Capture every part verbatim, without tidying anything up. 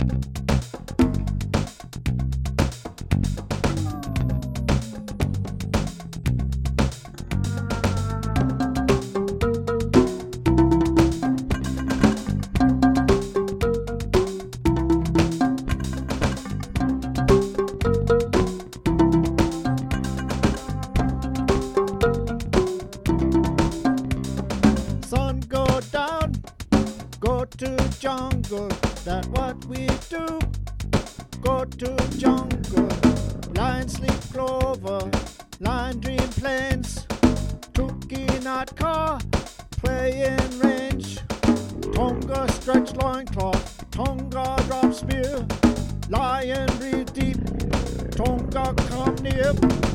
Sun go down, go to jungle, that what we do. Go to jungle, lion sleep clover, lion dream plains. Tookie not car, play in range. Tonga stretch loincloth, Tonga drop spear. Lion breathe deep, Tonga come near.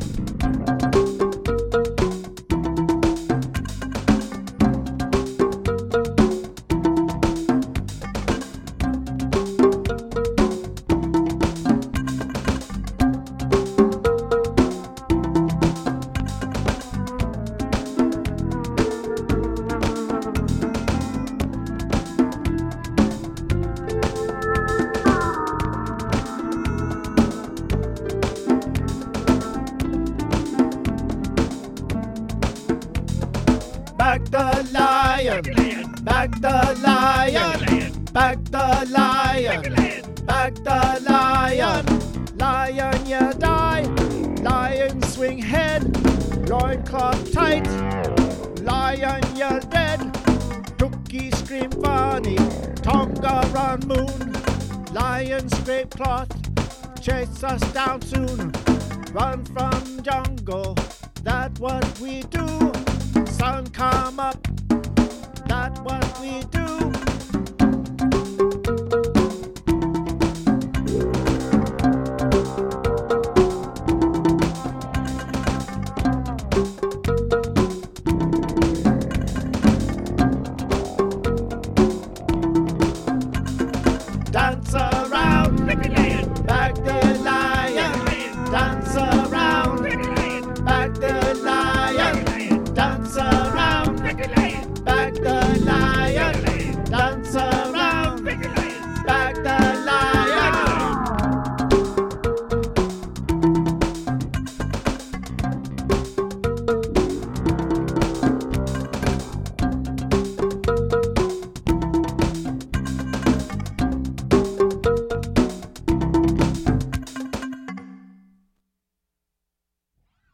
Back the lion, back the lion, back the lion, back the lion. Lion, you die, lion swing head, loincloth tight, lion, you're dead. Tookie scream funny, Tonga run moon, lion scrape cloth, chase us down soon. Run from jungle, that what we do. Sun come up, that what we do.